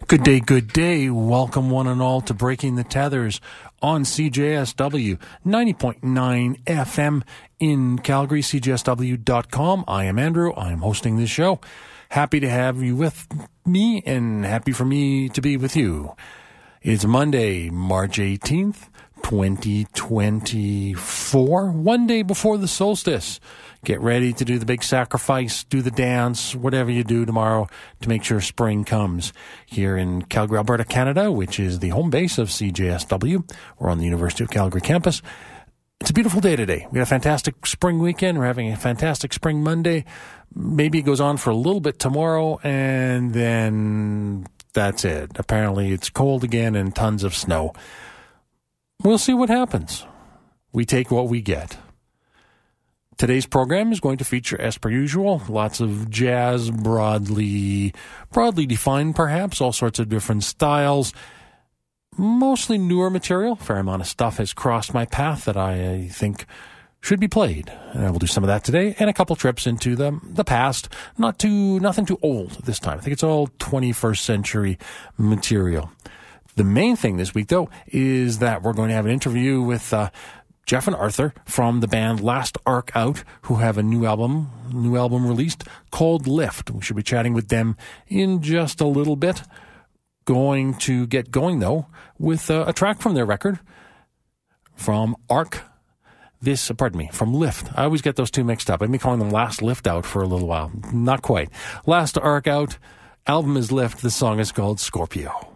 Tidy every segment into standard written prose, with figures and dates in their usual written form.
Good day, good day. Welcome one and all to Breaking the Tethers on CJSW 90.9 FM in Calgary, CJSW.com. I am Andrew. I am hosting this show. Happy to have you with me and happy for me to be with you. It's Monday, March 18th, 2024, one day before the solstice. Get ready to do the big sacrifice, do the dance, whatever you do tomorrow to make sure spring comes here in Calgary, Alberta, Canada, which is the home base of CJSW. We're on the University of Calgary campus. It's a beautiful day today. We had a fantastic spring weekend. We're having a fantastic spring Monday. Maybe it goes on for a little bit tomorrow, and then that's it. Apparently it's cold again and tons of snow. We'll see what happens. We take what we get. Today's program is going to feature, as per usual, lots of jazz, broadly defined perhaps, all sorts of different styles, mostly newer material. A fair amount of stuff has crossed my path that I think should be played. And I will do some of that today, and a couple trips into the past. Nothing too old this time. I think it's all 21st century material. The main thing this week, though, is that we're going to have an interview with Jeff and Arthur from the band Last Arc Out, who have a new album released called Lift. We should be chatting with them in just a little bit. Going to get going, though, with a track from their record from from Lift. I always get those two mixed up. I've been calling them Last Lift Out for a little while. Not quite. Last Arc Out, album is Lift. The song is called Scorpio.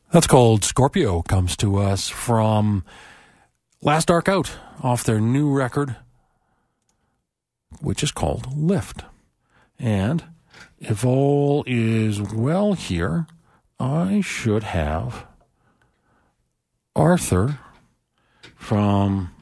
That's called Scorpio. Comes to us from Last Dark Out off their new record, which is called Lift. And if all is well here, I should have Arthur from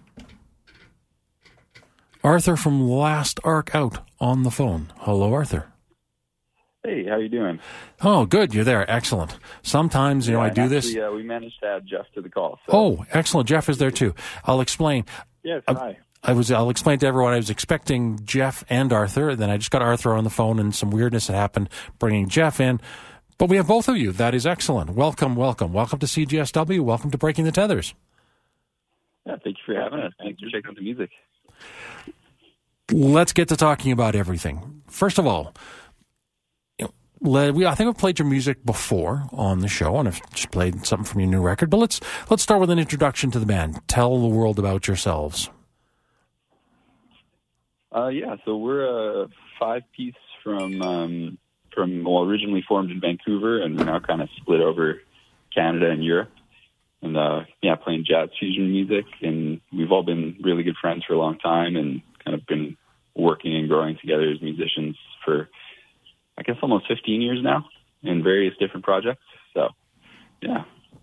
Last Arc Out on the phone. Hello, Arthur. Hey, how you doing? Oh, good. You're there. Excellent. Sometimes, I do this. We managed to add Jeff to the call. So. Oh, excellent. Jeff is there too. I'll explain. Yes, hi. I'll explain to everyone I was expecting Jeff and Arthur. Then I just got Arthur on the phone and some weirdness had happened bringing Jeff in. But we have both of you. That is excellent. Welcome, welcome. Welcome to CJSW. Welcome to Breaking the Tethers. Yeah, thank you for having us. Thanks for checking out the music. Let's get to talking about everything. First of all, I think we've played your music before on the show, and I've just played something from your new record. But let's start with an introduction to the band. Tell the world about yourselves. So we're a 5-piece from originally formed in Vancouver, and we're now kind of split over Canada and Europe. And playing jazz fusion music, and we've all been really good friends for a long time, and kind of been working and growing together as musicians for, I guess, almost 15 years now in various different projects. So, yeah.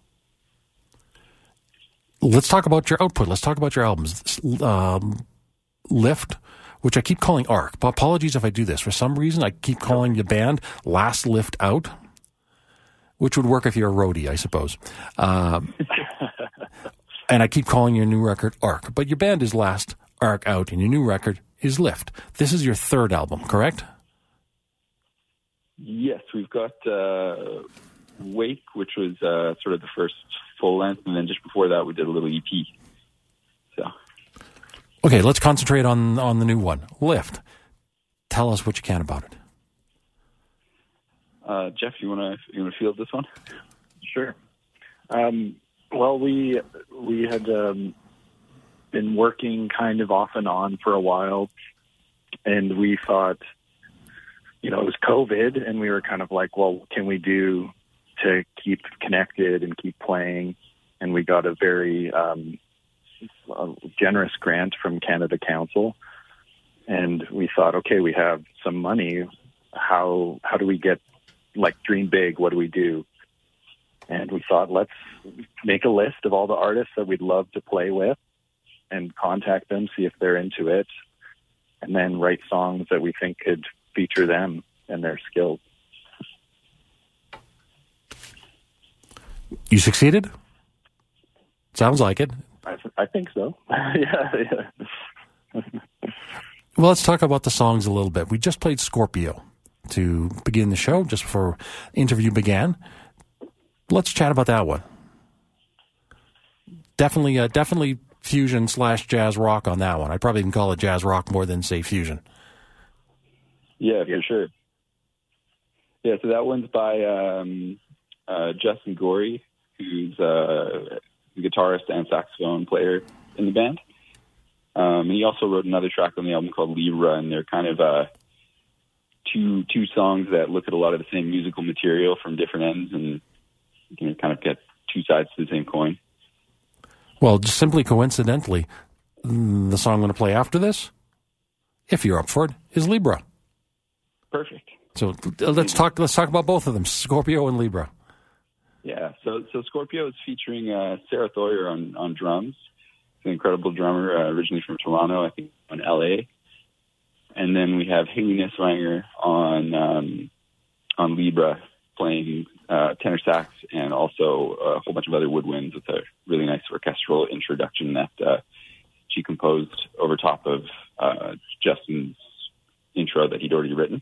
Let's talk about your output. Let's talk about your albums. Lift, which I keep calling Arc. But apologies if I do this. For some reason, I keep calling the band Last Lift Out, which would work if you're a roadie, I suppose. And I keep calling your new record Arc. But your band is Last Arc Out, and your new record is Lift. This is your third album, correct? Yes, we've got Wake, which was sort of the first full length, and then just before that we did a little EP. So, okay, let's concentrate on the new one, Lift. Tell us what you can about it. Jeff, you wanna field this one? Sure. Well, we had been working kind of off and on for a while, and we thought, it was COVID, and we were kind of like, well, what can we do to keep connected and keep playing? And we got a very generous grant from Canada Council, and we thought, okay, we have some money. How do we get, dream big? What do we do? And we thought, let's make a list of all the artists that we'd love to play with and contact them, see if they're into it, and then write songs that we think could feature them and their skills. You succeeded? Sounds like it. I think so. Yeah. Well, let's talk about the songs a little bit. We just played Scorpio to begin the show, just before the interview began. Let's chat about that one. Definitely fusion / jazz rock on that one. I'd probably even call it jazz rock more than, say, fusion. Yeah, for sure. Yeah, so that one's by Justin Gorey, who's a guitarist and saxophone player in the band. And he also wrote another track on the album called Libra, and they're kind of two songs that look at a lot of the same musical material from different ends, and you can kind of get two sides to the same coin. Well, just simply coincidentally, the song I'm going to play after this, if you're up for it, is Libra. Perfect. So let's talk about both of them, Scorpio and Libra. Yeah, so Scorpio is featuring Sarah Thoyer on drums. She's an incredible drummer, originally from Toronto, I think, in LA. And then we have Haley Niswanger on Libra, playing tenor sax and also a whole bunch of other woodwinds with a really nice orchestral introduction that she composed over top of Justin's intro that he'd already written.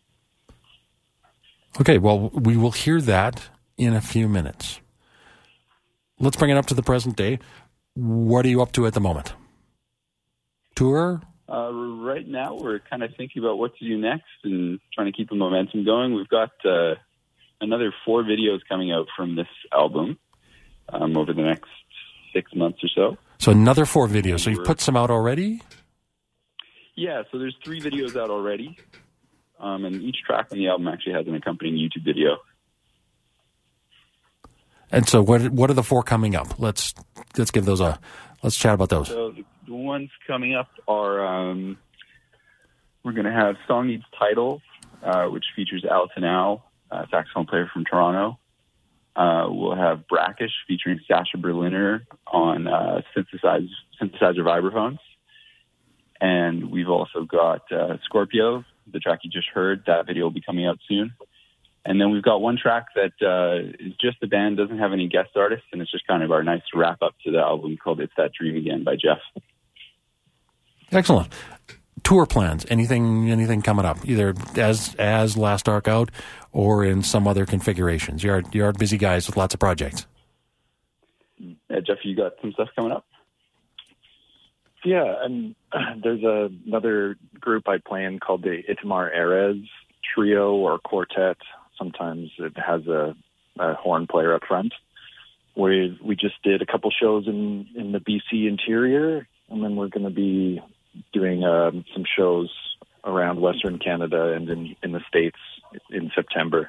Okay, well, we will hear that in a few minutes. Let's bring it up to the present day. What are you up to at the moment? Tour? Right now, we're kind of thinking about what to do next and trying to keep the momentum going. We've got another 4 videos coming out from this album over the next 6 months or so. So another 4 videos. So you've put some out already? Yeah, so there's 3 videos out already. And each track on the album actually has an accompanying YouTube video. And so what are the 4 coming up? Let's give those let's chat about those. So the ones coming up are we're going to have Song Needs Title, which features Alton Al, saxophone player from Toronto. We'll have Brackish featuring Sasha Berliner on synthesizer vibraphones. And we've also got Scorpio, the track you just heard. That video will be coming out soon. And then we've got one track that is just the band, doesn't have any guest artists, and it's just kind of our nice wrap-up to the album called It's That Dream Again by Jeff. Excellent. Tour plans, anything coming up, either as Last Ark Out or in some other configurations? You're busy guys with lots of projects. Yeah, Jeff, you got some stuff coming up? Yeah, and there's another group I play in called the Itamar Erez Trio or Quartet. Sometimes it has a horn player up front. We just did a couple shows in the BC interior, and then we're going to be doing some shows around Western Canada and in the States in September.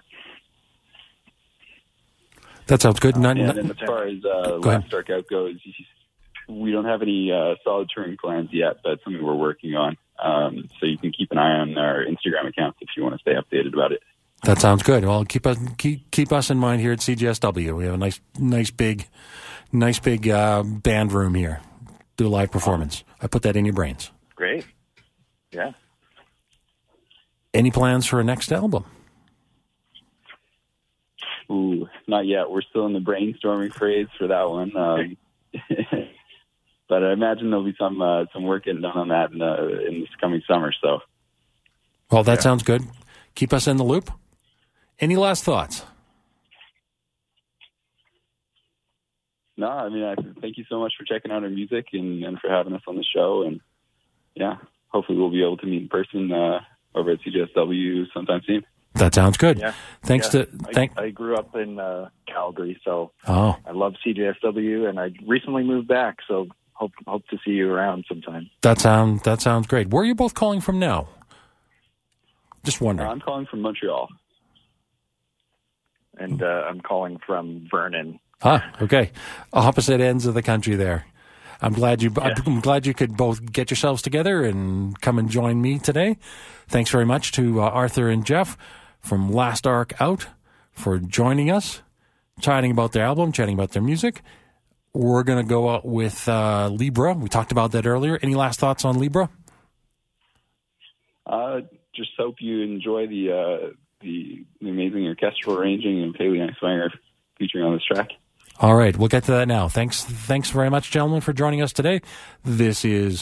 That sounds good. And then as far as Last Ark Out goes, we don't have any solid touring plans yet, but something we're working on. So you can keep an eye on our Instagram accounts if you want to stay updated about it. That sounds good. Well, keep us in mind here at CJSW. We have a nice big band room here. Do a live performance. I put that in your brains. Great. Yeah. Any plans for a next album? Ooh, not yet. We're still in the brainstorming phase for that one. But I imagine there'll be some work getting done on that in this coming summer. So. Well, that sounds good. Keep us in the loop. Any last thoughts? No, I mean, thank you so much for checking out our music and for having us on the show. And yeah, hopefully we'll be able to meet in person over at CJSW sometime soon. That sounds good. Yeah. I grew up in Calgary, so I love CJSW, and I recently moved back, so hope to see you around sometime. That sounds great. Where are you both calling from now? Just wondering. I'm calling from Montreal. And I'm calling from Vernon. Okay. Opposite ends of the country there. I'm glad you could both get yourselves together and come and join me today. Thanks very much to Arthur and Jeff from Last Ark Out for joining us, chatting about their album, chatting about their music. We're going to go out with Libra. We talked about that earlier. Any last thoughts on Libra? Just hope you enjoy the amazing orchestral arranging and Paley Einswanger featuring on this track. All right, we'll get to that now. Thanks very much, gentlemen, for joining us today. This is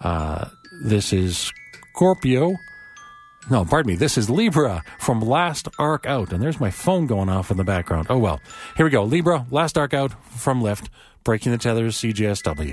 Scorpio. No, pardon me. This is Libra from Last Ark Out. And there's my phone going off in the background. Oh, well. Here we go. Libra, Last Ark Out from Lift, Breaking the Tethers, CJSW.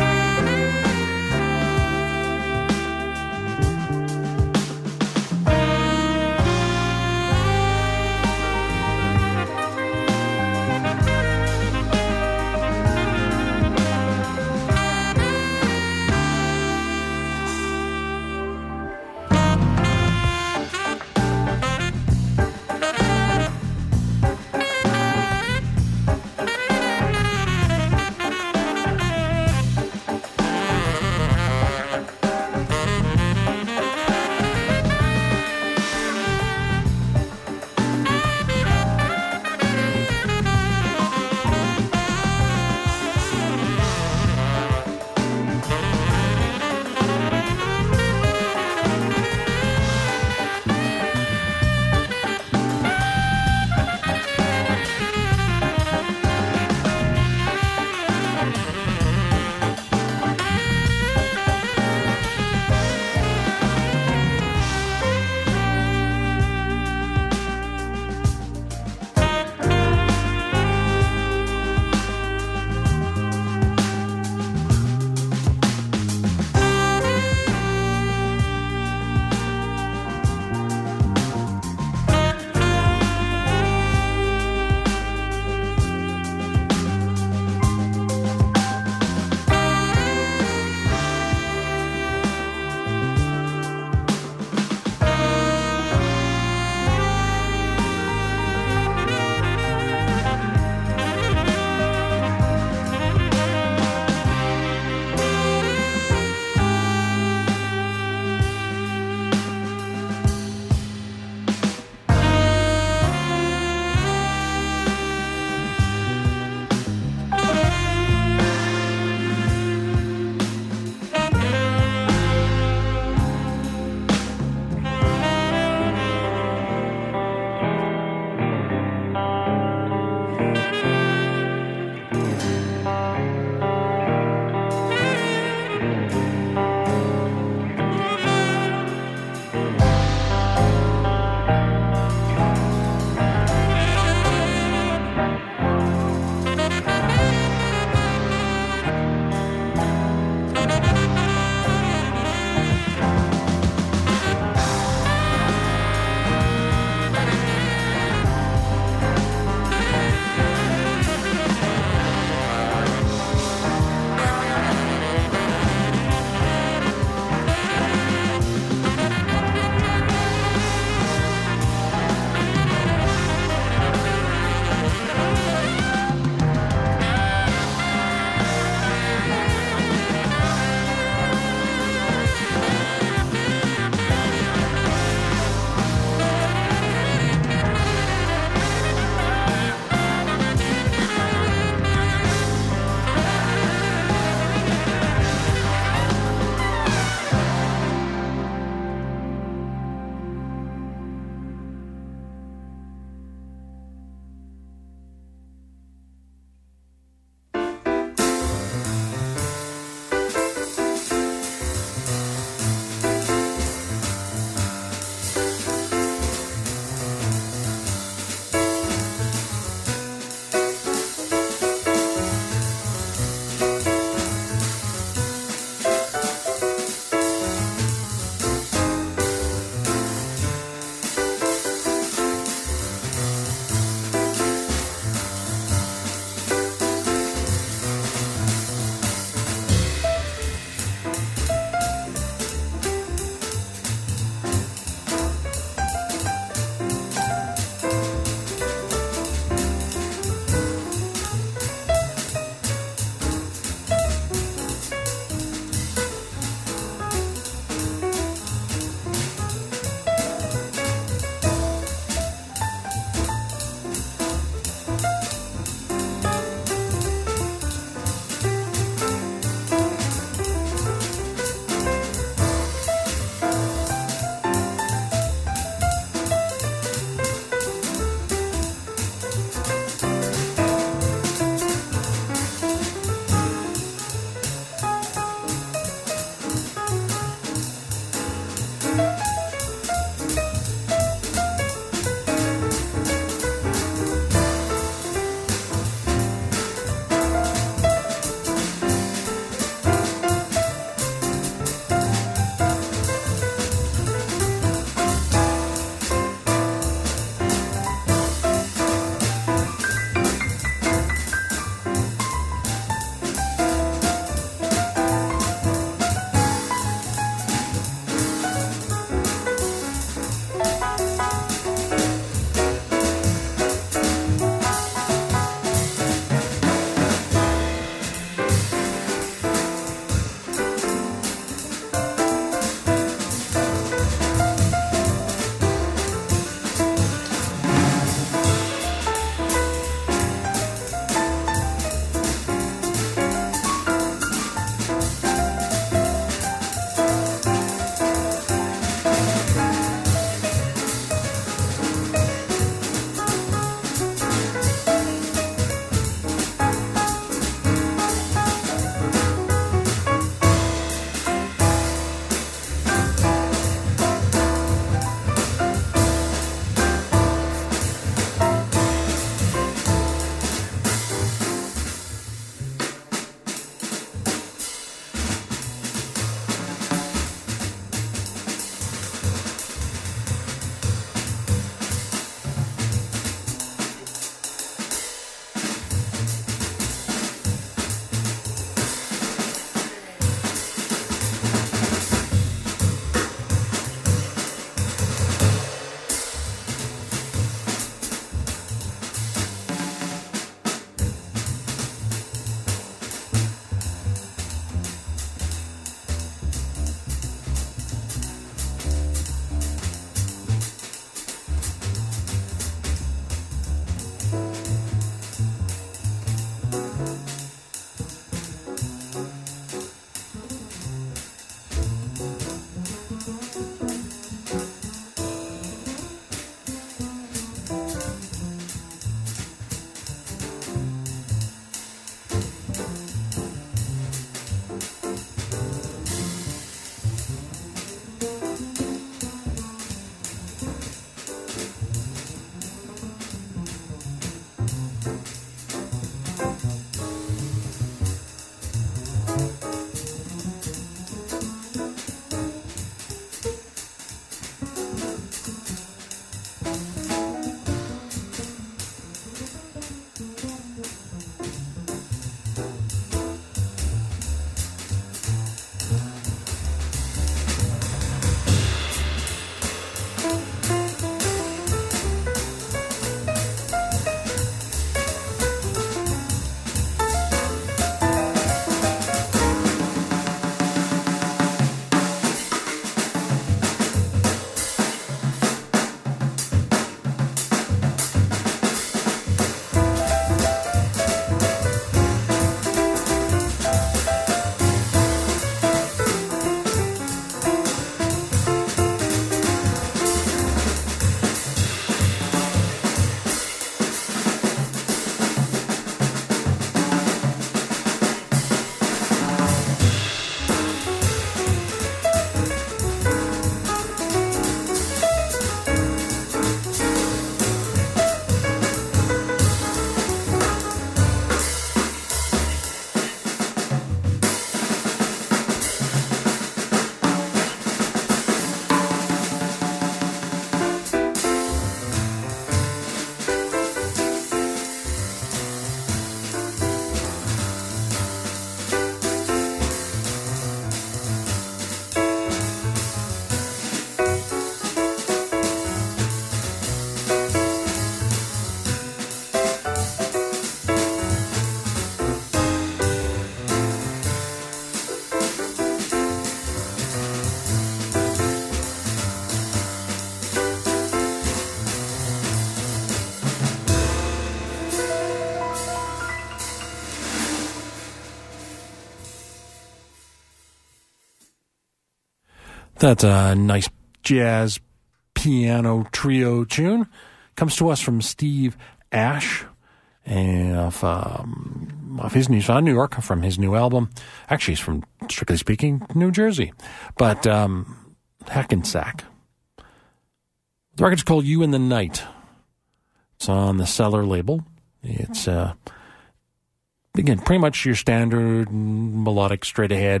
That's a nice jazz piano trio tune. Comes to us from Steve Ash of his new New York, from his new album. Actually, he's from, strictly speaking, New Jersey. But Hackensack. The record's called You in the Night. It's on the Cellar label. It's, again, pretty much your standard melodic, straight-ahead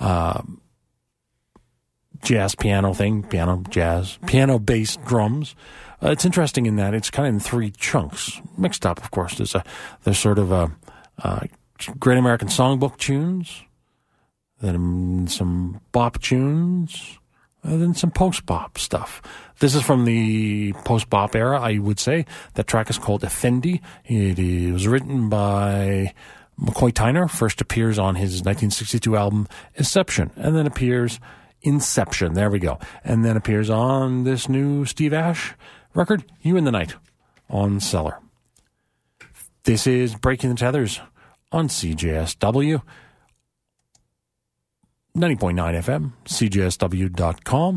jazz piano thing, piano, jazz, piano-based drums. It's interesting in that it's kind of in three chunks, mixed up, of course. There's sort of Great American Songbook tunes, then some bop tunes, and then some post-bop stuff. This is from the post-bop era, I would say. That track is called Effendi. It was written by McCoy Tyner, first appears on his 1962 album Inception, and then appears Inception, there we go, and then appears on this new Steve Ash record, You in the Night, on Cellar. This is Breaking the Tethers on CJSW 90.9 FM, CJSW.com.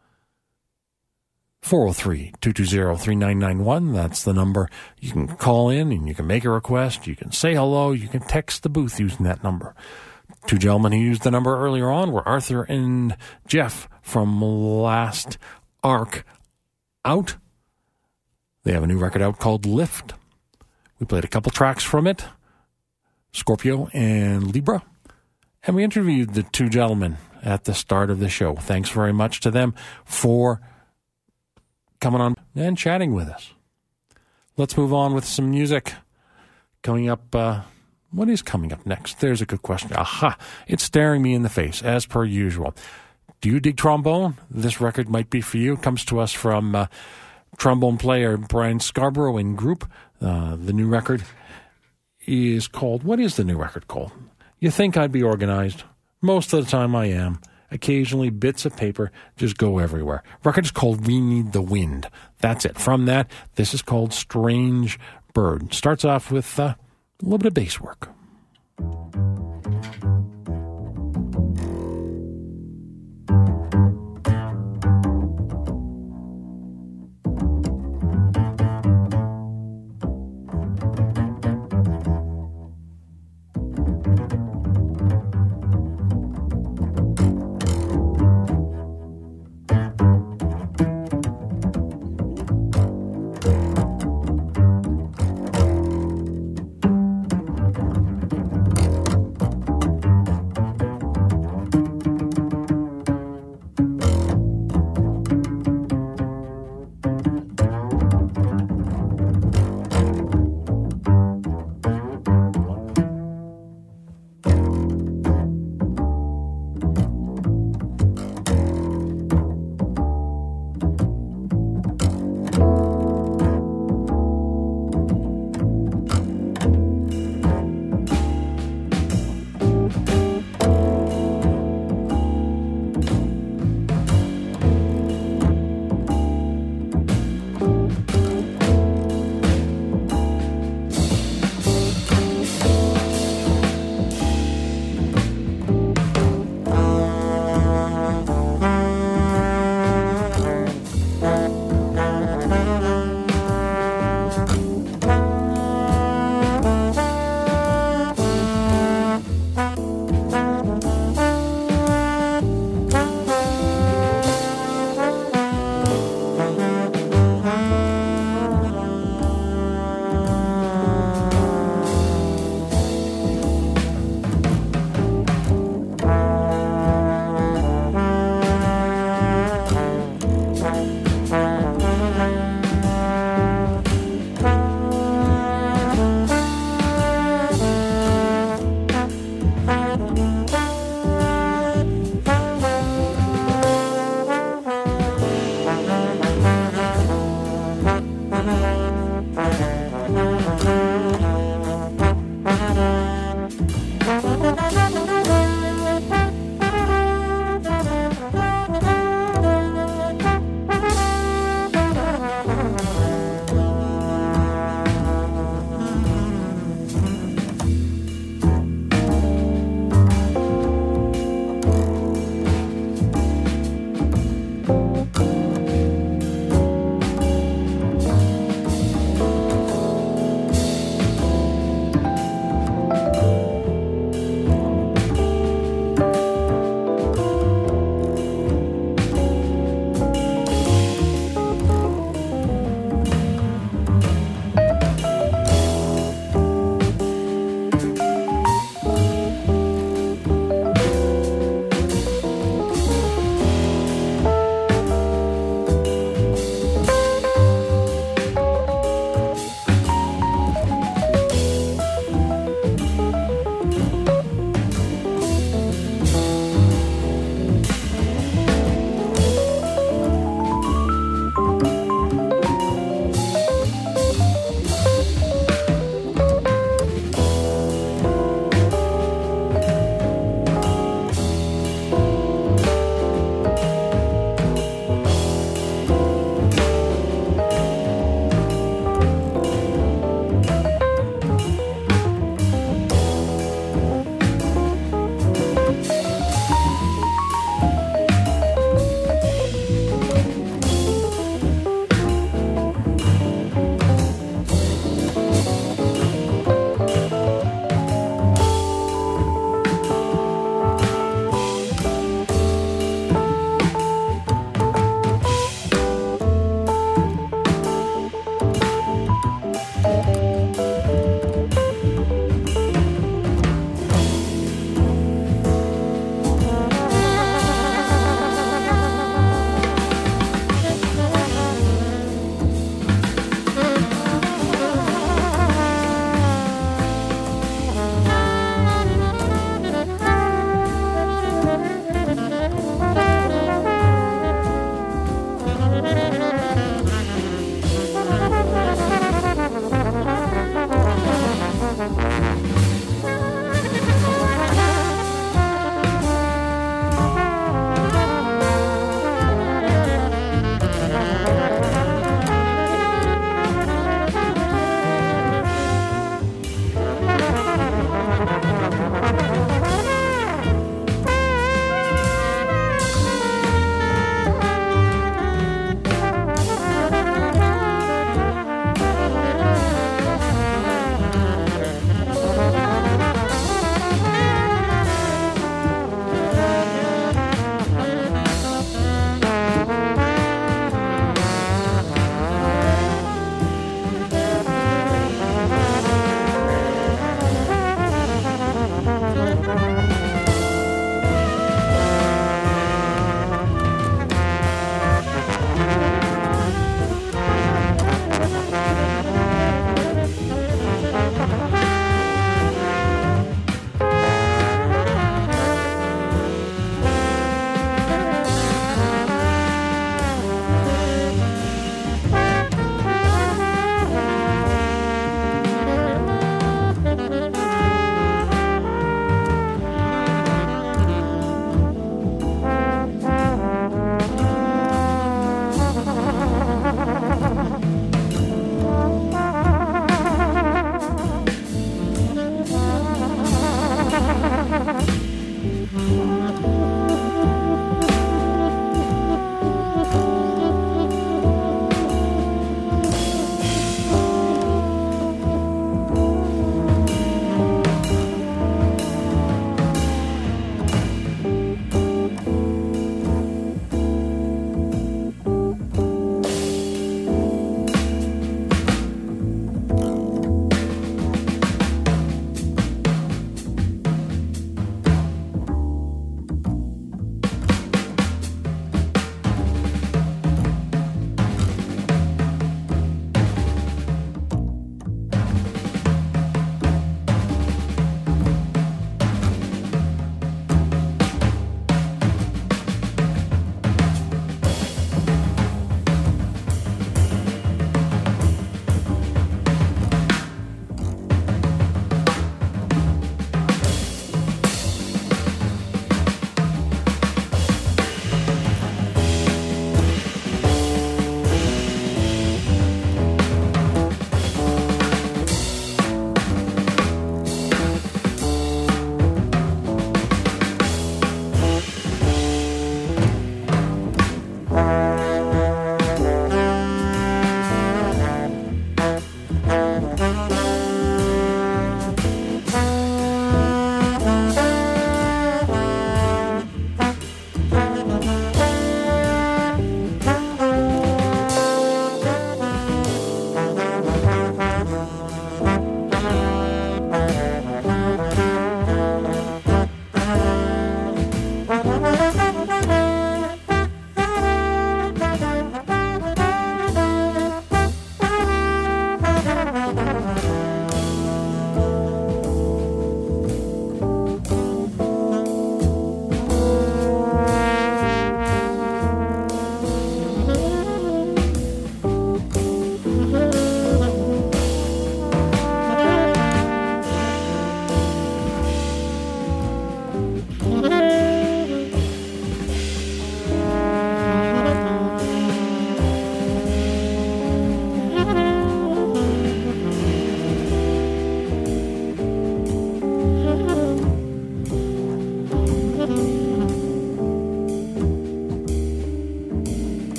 403-220-3991. That's the number. You can call in and you can make a request. You can say hello. You can text the booth using that number. Two gentlemen who used the number earlier on were Arthur and Jeff from Last Arc Out. They have a new record out called Lift. We played a couple tracks from it, Scorpio and Libra. And we interviewed the two gentlemen at the start of the show. Thanks very much to them for coming on and chatting with us. Let's move on with some music. Coming up, what is coming up next? There's a good question. Aha! It's staring me in the face, as per usual. Do you dig trombone? This record might be for you. It comes to us from trombone player Brian Scarborough and group. The new record is called... What is the new record called? You think I'd be organized. Most of the time I am. Occasionally bits of paper just go everywhere. Record is called We Need the Wind. That's it. From that, this is called Strange Bird. Starts off with a little bit of bass work.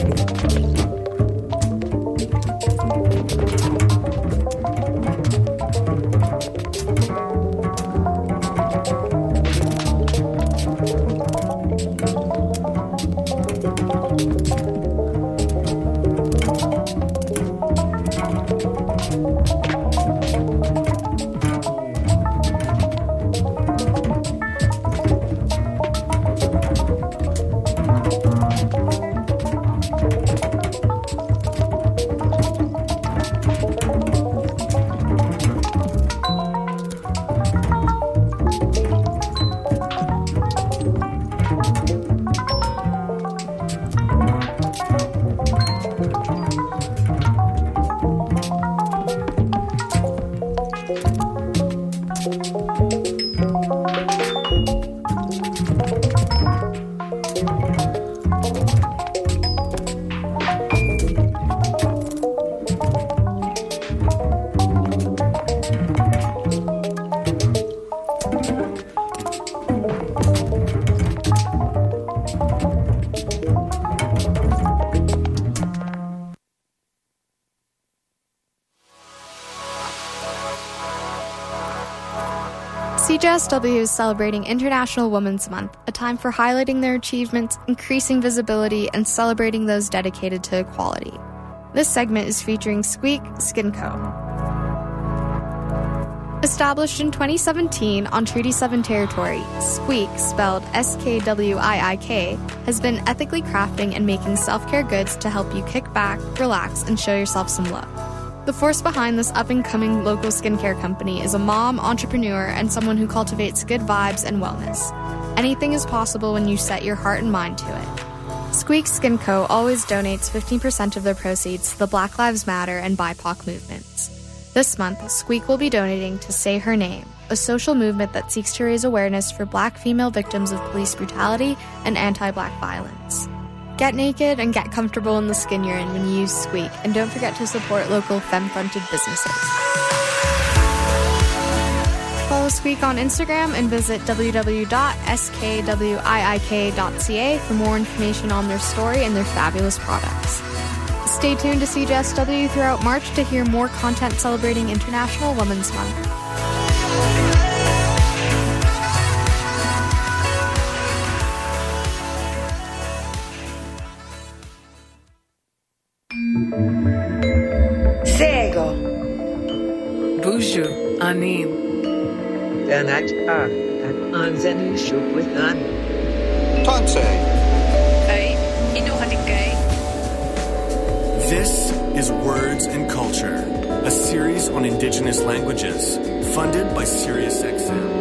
CJSW is celebrating International Women's Month, a time for highlighting their achievements, increasing visibility, and celebrating those dedicated to equality. This segment is featuring Squeak Skin Co. Established in 2017 on Treaty 7 territory, Squeak, spelled S-K-W-I-I-K, has been ethically crafting and making self-care goods to help you kick back, relax, and show yourself some love. The force behind this up-and-coming local skincare company is a mom, entrepreneur, and someone who cultivates good vibes and wellness. Anything is possible when you set your heart and mind to it. Squeak Skin Co. always donates 15% of their proceeds to the Black Lives Matter and BIPOC movements. This month, Squeak will be donating to Say Her Name, a social movement that seeks to raise awareness for Black female victims of police brutality and anti-Black violence. Get naked and get comfortable in the skin you're in when you use Squeak, and don't forget to support local femme-fronted businesses. Follow Squeak on Instagram and visit www.skwiik.ca for more information on their story and their fabulous products. Stay tuned to CJSW throughout March to hear more content celebrating International Women's Month. Sego. Buju, Anin. Danat A. At Anzenu Shuk with An. Tonse. This is Words and Culture, a series on Indigenous languages, funded by SiriusXM.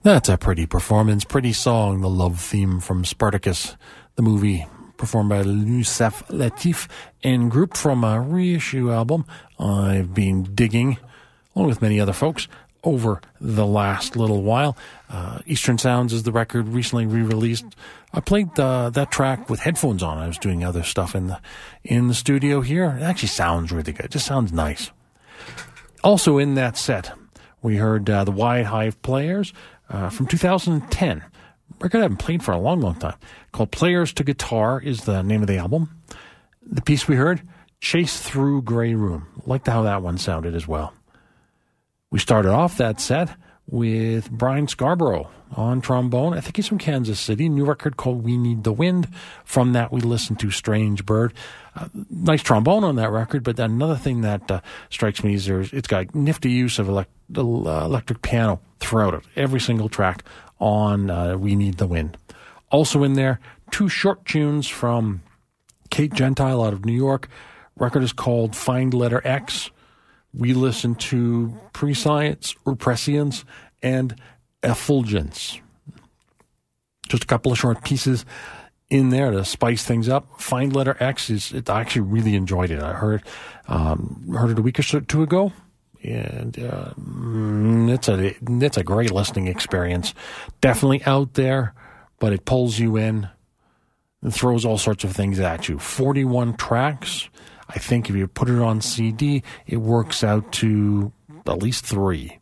That's a pretty performance, pretty song, the love theme from Spartacus, the movie, performed by Youssef Latif and group from a reissue album I've been digging, along with many other folks, over the last little while. Eastern Sounds is the record, recently re-released. I played that track with headphones on. I was doing other stuff in the studio here. It actually sounds really good. It just sounds nice. Also in that set, we heard the Wide Hive Players from 2010. Record I haven't played for a long, long time. Called Players to Guitar is the name of the album. The piece we heard, Chase Through Grey Room. Liked how that one sounded as well. We started off that set with Brian Scarborough on trombone. I think he's from Kansas City. New record called We Need the Wind. From that, we listened to Strange Bird. Nice trombone on that record, but another thing that strikes me is it's got nifty use of electric piano throughout it. Every single track on We Need the Wind. Also in there, two short tunes from Kate Gentile out of New York. Record is called Find Letter X. We listened to Prescience, or Prescience, and Effulgence. Just a couple of short pieces in there to spice things up. Find Letter X I actually really enjoyed it. I heard it a week or two ago, and it's a great listening experience. Definitely out there, but it pulls you in and throws all sorts of things at you. 41 tracks. I think if you put it on CD, it works out to at least 3.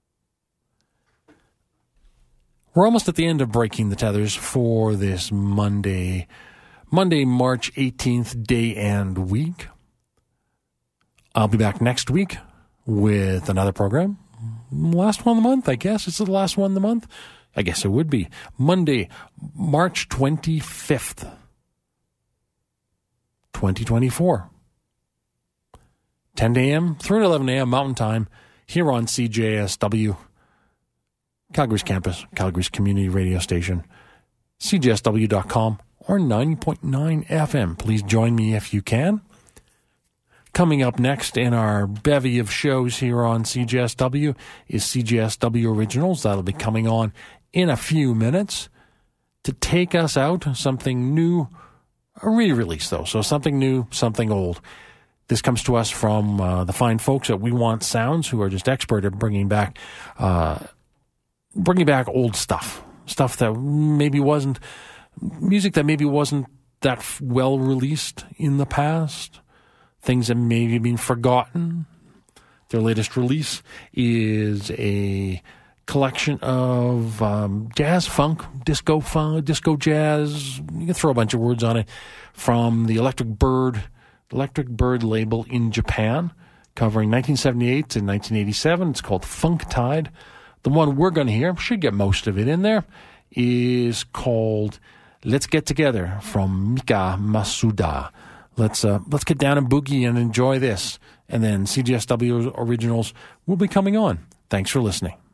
We're almost at the end of Breaking the Tethers for this Monday, March 18th, day and week. I'll be back next week with another program. Last one of the month, I guess. Is it the last one of the month? I guess it would be. Monday, March 25th, 2024. 10 a.m. through 11 a.m. Mountain Time here on CJSW, Calgary's campus, Calgary's community radio station, cjsw.com or 90.9 FM. Please join me if you can. Coming up next in our bevy of shows here on CJSW is CJSW Originals. That'll be coming on in a few minutes to take us out. Something new, a re-release though, so something new, something old. This comes to us from the fine folks at We Want Sounds, who are just expert at bringing back old stuff that maybe wasn't music that maybe wasn't that well released in the past, things that maybe been forgotten. Their latest release is a collection of jazz, funk, disco jazz. You can throw a bunch of words on it, from the Electric Bird label in Japan, covering 1978 to 1987. It's called Funk Tide. The one we're going to hear, should get most of it in there, is called Let's Get Together from Mika Masuda. Let's get down and boogie and enjoy this. And then CJSW Originals will be coming on. Thanks for listening.